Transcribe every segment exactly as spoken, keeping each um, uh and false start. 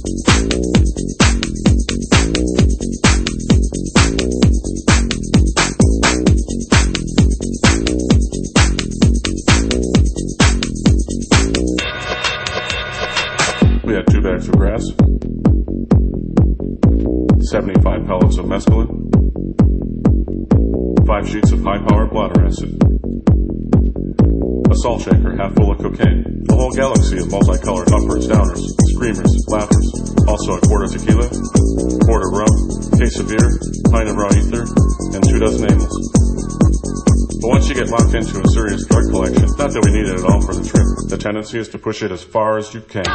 We had two bags of grass, seventy-five pellets of mescaline, five sheets of high-powered bladder acid, a salt shaker half full of cocaine, a whole galaxy of multicolored uppers, downers, screamers, laughers, also a quart of tequila, quart of rum, case of beer, pint of raw ether, and two dozen amyls. But once you get locked into a serious drug collection, not that we need it at all for the trip, the tendency is to push it as far as you can.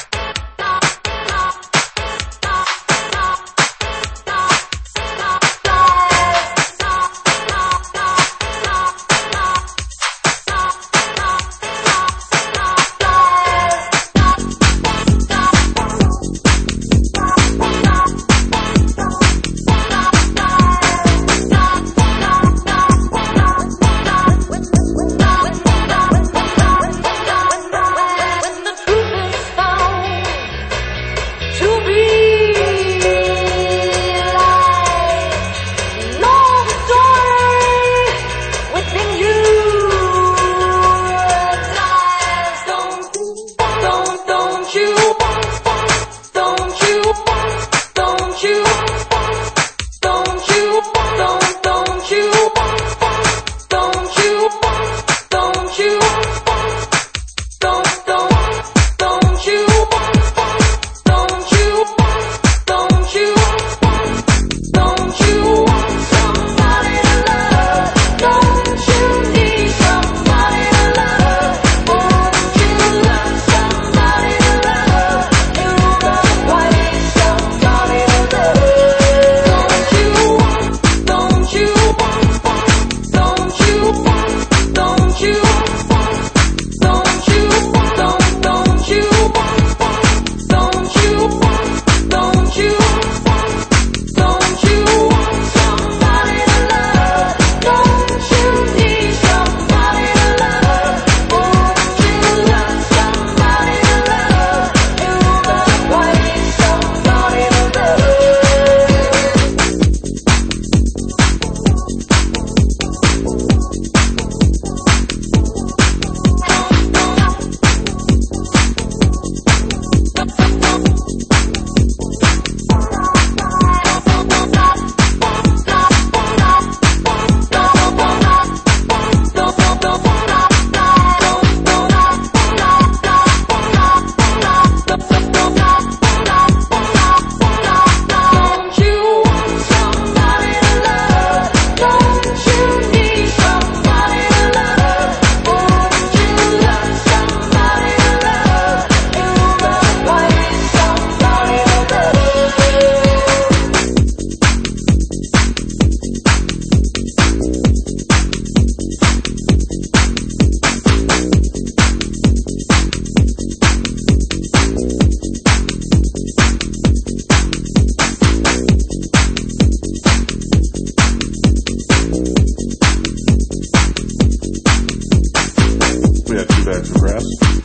bags of grass,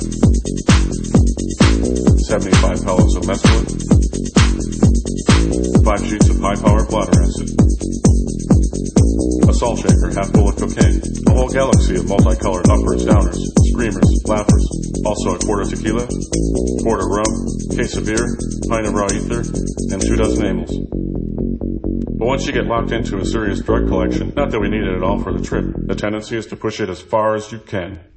seventy-five pellets of mescaline, five sheets of high-powered bladder acid, a salt shaker half full of cocaine, a whole galaxy of multicolored uppers, downers, screamers, laughers, also a quart of tequila, quart of rum, case of beer, pint of raw ether, and two dozen amyls. But once you get locked into a serious drug collection, not that we need it at all for the trip, the tendency is to push it as far as you can.